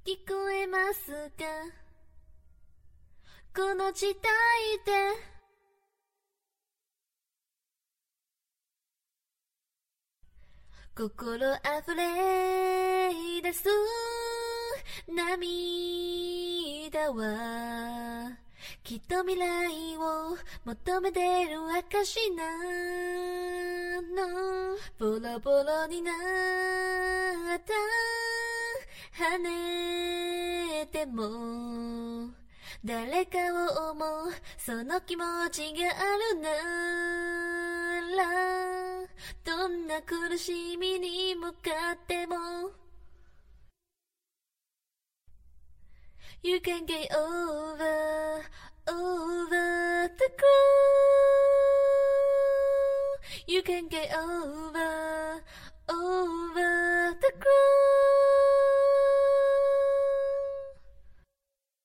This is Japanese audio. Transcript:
聞こえますか？この時代で心あふれ出す涙はきっと未来を求めてる証なの。ボロボロになった跳ねても誰かを思うその気持ちがあるなら、どんな苦しみに向かっても You can get over the ground. You can get over the ground.